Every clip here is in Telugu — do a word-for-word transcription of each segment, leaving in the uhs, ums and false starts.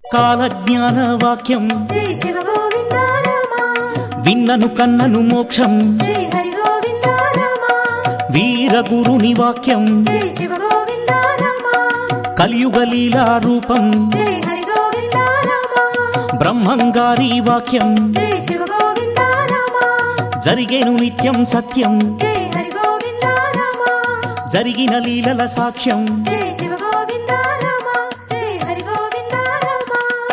కాలజ్ఞాన వాక్యం జై శివ గోవింద రామ విన్నను కన్నను మోక్షం జై హరి గోవింద రామ వీరగురుని వాక్యం జై శివ గోవింద రామ కలియుగ లీలా రూపం జై హరి గోవింద రామ బ్రహ్మంగారి వాక్యం జై శివ గోవింద రామ జరిగేను నిత్యం సత్యం జై హరి గోవింద రామ జరిగిన లీలల సాక్ష్యం జై శివ గోవింద రామ జై హరి గోవింద రామ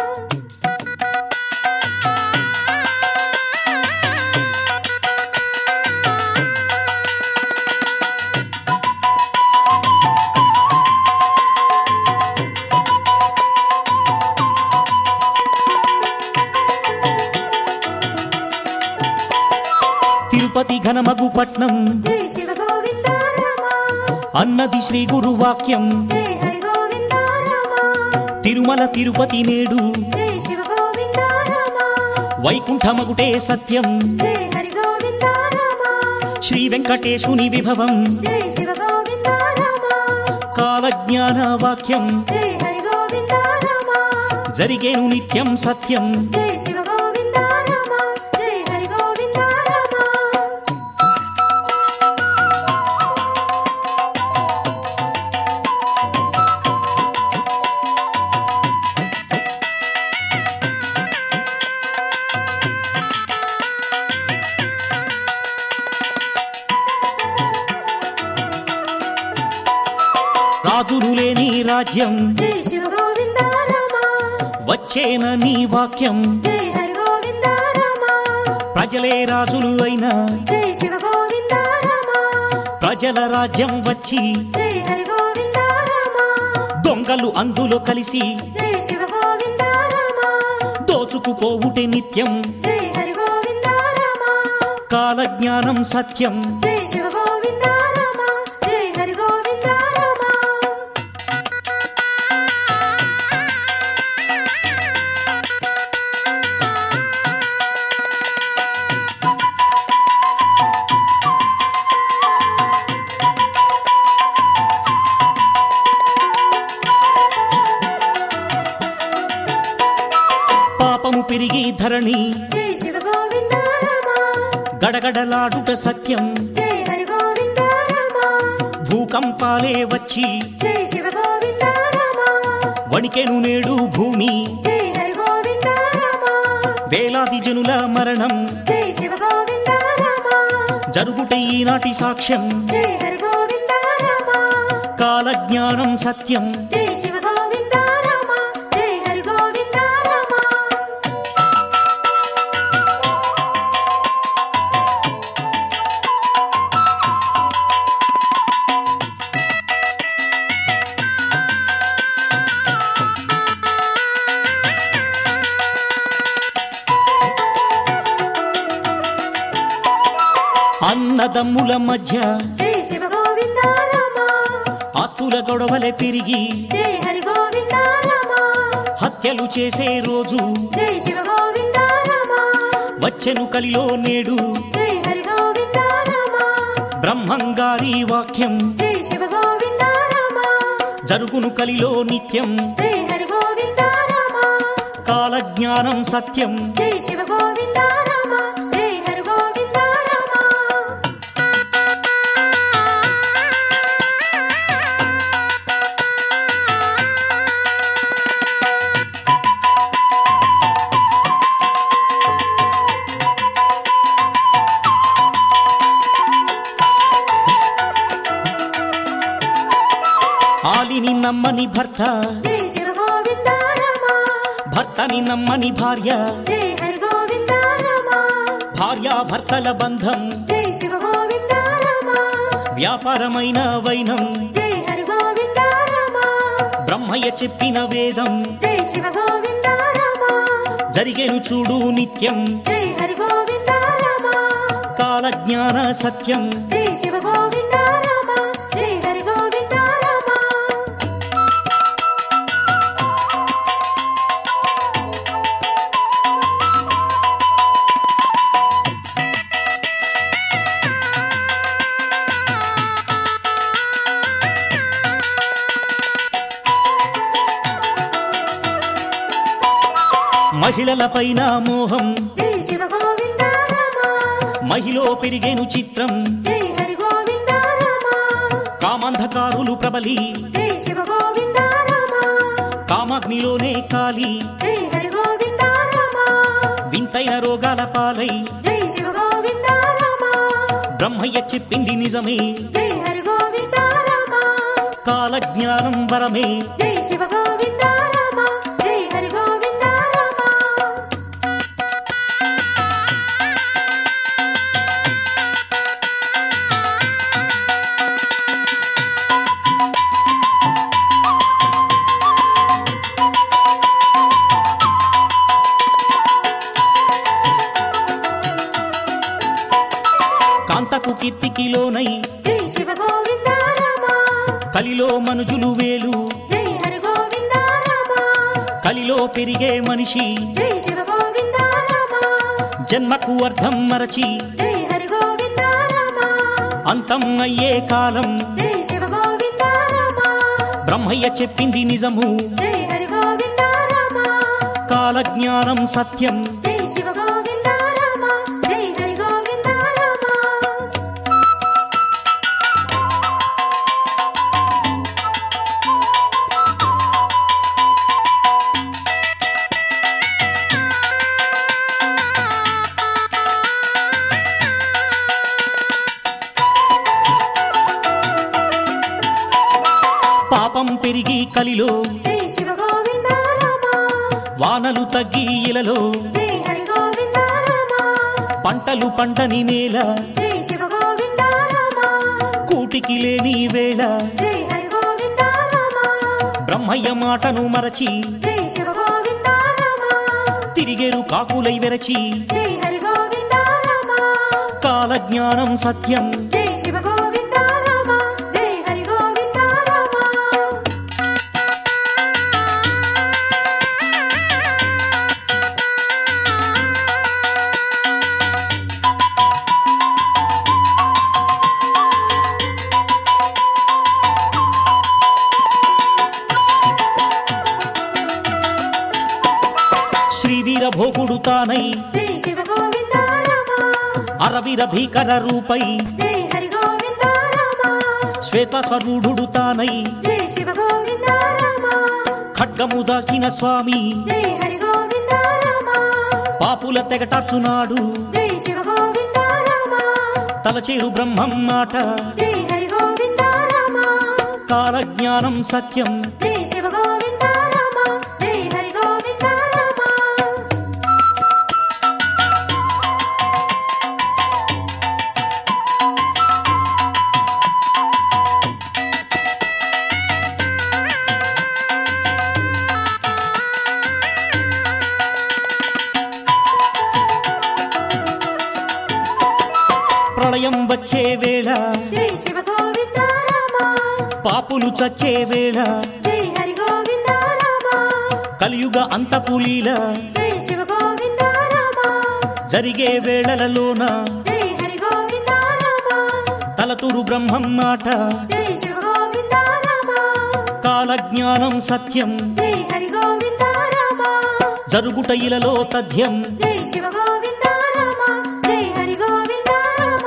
తిరుపతి ఘనమగు పట్నం జై శివ గోవింద రామ అన్నది శ్రీ గురు వాక్యం జై హరి గోవింద రామ తిరుమల తిరుపతి నేడు జై శివ గోవింద రామ వైకుంఠమగుటే సత్యం జై హరి గోవింద రామ శ్రీ వెంకటేశుని విభవం జై శివ గోవింద రామ కాలజ్ఞాన వాక్యం జై హరి గోవింద రామ జరిగేను నిత్యం సత్యం జై శివ గోవింద రామ జై హరి గోవింద రామ రాజులు లేని రాజ్యం జై శివ గోవింద రామ వచ్చేన నీ వాక్యం జై హరి గోవింద రామ ప్రజలే రాజులు అయినా జై శివ గోవింద రామ ప్రజల రాజ్యం వచ్చి జై హరి గోవింద రామ దొంగలు అందులో కలిసి జై శివ గోవింద రామ దోచుకుపోవుటే నిత్యం జై హరి గోవింద రామ కాలజ్ఞానం సత్యం జై శివ గోవింద రామ జై హరి గోవింద రామ పాపము పెరిగి ధరణి జై శివ గోవింద రామ గడగడలాడుట సత్యం జై హరి గోవింద రామ భూకంపాలే వచ్చి జై శివ గోవింద రామ వణికెను నేడు భూమి జై హరి గోవింద రామ వేలాది జనుల మరణం జై శివ గోవింద రామ జరుగుట ఈనాటి సాక్ష్యం జై హరి గోవింద రామ కాలజ్ఞానం సత్యం జై శివ గోవింద రామ జై హరి గోవింద రామ అన్నదమ్ముల మధ్య జై శివ గోవింద రామ ఆస్తుల గొడవలే పెరిగి జై హరి గోవింద రామ హత్యలు చేసే రోజు జై శివ గోవింద రామ వచ్చెను కలిలో నేడు జై హరి గోవింద రామ బ్రహ్మంగారి వాక్యం జై శివ గోవింద రామ జరుగును కలిలో నిత్యం జై హరి గోవింద రామ కాలజ్ఞానం సత్యం జై శివ గోవింద రామ జై హరి గోవింద రామ ఆలిని నమ్మని భర్త జై శివ గోవింద రామ భర్తని నమ్మని భార్య జై హరి గోవింద రామ భార్యాభర్తల బంధం జై శివ గోవింద రామ వ్యాపారమైన వైనం జై హరి గోవింద రామ బ్రహ్మయ్య చెప్పిన వేదం జై శివ గోవింద రామ జరిగేను చూడు నిత్యం జై హరి గోవింద రామ కాలజ్ఞాన సత్యం జై శివ గోవింద రామ జై హరి గోవింద రామ మహిళలపైన మోహం జై శివ గోవింద రామ మహిలో పెరిగేను చిత్రం జై హరి గోవింద రామ కామంధకారులు ప్రబలి జై శివ గోవింద రామ కామాగ్నిలోనే కాలి జై హరి గోవింద రామ వింతైన రోగాల పాలై జై శివ గోవింద రామ బ్రహ్మయ్య చెప్పింది నిజమే జై హరి గోవింద రామ కాలజ్ఞానం వరమే జై శివ గోవింద రామ జై హరి గోవింద రామ కాంతకు కీర్తికి లోనై జై శివ గోవింద రామ కలిలో మనుజులు వేలు జై హరి గోవింద రామ కలిలో పెరిగే మనిషి జై శివ గోవింద రామ జన్మకు అర్థం మరచి జై హరి గోవింద రామ అంతం అయ్యే కాలం జై శివ గోవింద రామ బ్రహ్మయ్య చెప్పింది నిజము జై హరి గోవింద రామ కాలజ్ఞానం సత్యం జై శివ గోవింద రామ జై హరి గోవింద రామ పాపం పెరిగి కలిలో జై శివ గోవింద రామ వానలు తగ్గి ఇలలో జై హరి గోవింద రామ పంటలు పంటని నేల జై శివ గోవింద రామ కూటికి లేని వేళ జై హరి గోవింద రామ బ్రహ్మయ్య మాటను మరచి జై శివ గోవింద రామ తిరిగేరు కాకులై వెరచి జై హరి గోవింద రామ కాలజ్ఞానం సత్యం జై శివ గోవింద రామ జై హరి గోవింద రామ శ్రీవీర భోగుడు తానై జై శివ గోవింద రామ అరవీర భీకర రూపై జై హరి గోవింద రామ శ్వేత స్వరూఢుడు తానై జై శివ గోవింద రామ ఖడ్గము దాచిన స్వామి జై హరి గోవింద రామ పాపుల తెగటార్చునాడు జై శివ గోవింద రామ తలచేరు బ్రహ్మం మాట జై హరి గోవింద రామ కాలజ్ఞానం సత్యం జై శివ గోవింద రామ జై హరి గోవింద రామ ప్రళయం వచ్చే వేళ జై శివ గోవింద రామ పాపులు చచ్చే వేళ జై హరి గోవింద రామ కలియుగ అంతపులీల జై శివ గోవింద రామ జరిగే వేళలలోన జై హరి గోవింద రామ తలతూరు బ్రహ్మం మాట జై శివ గోవింద రామ కాలజ్ఞానం సత్యం జై హరి గోవింద రామ జరుగుట ఇలలో తథ్యం జై శివ గోవింద రామ జై హరి గోవింద రామ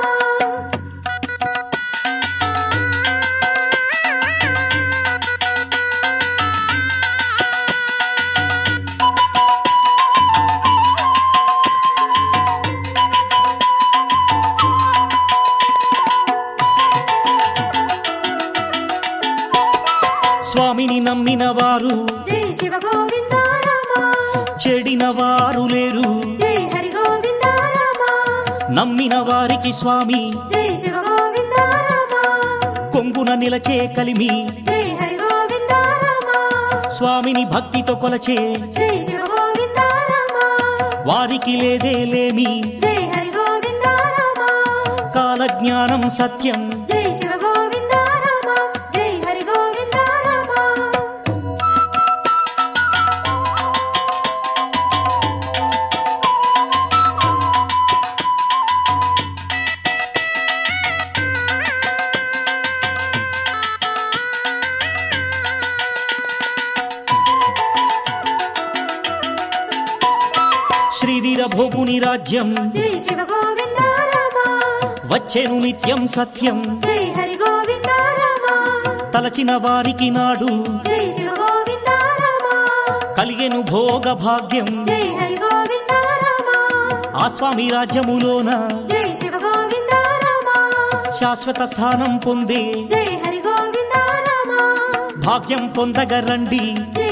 స్వామిని నమ్మిన వారు జై శివ గోవింద రామ చెడిన వారు లేరు జై హరి గోవింద రామ నమ్మిన వారికి స్వామి జై శివ గోవింద రామ కొంగున నిలచే కలిమి జై హరి గోవింద రామ స్వామిని భక్తితో కొలచే జై శివ గోవింద రామ వారికి లేదే లేమి జై హరి గోవింద రామ కాలజ్ఞానం సత్యం జై శివ గోవింద రామ జై హరి గోవింద రామ శ్రీవీరభోగుని రాజ్యం జై శివ గోవింద రామ వచ్చెను నిత్యం సత్యం జై హరి గోవింద రామ తలచిన వారికి నాడు జై శివ గోవింద రామ కలిగెను భోగ భాగ్యం జై హరి గోవింద రామ ఆ స్వామి రాజ్యములోన జై శివ గోవింద రామ శాశ్వత స్థానం పొందే జై హరి గోవింద రామ భాగ్యం పొందగ రండి జై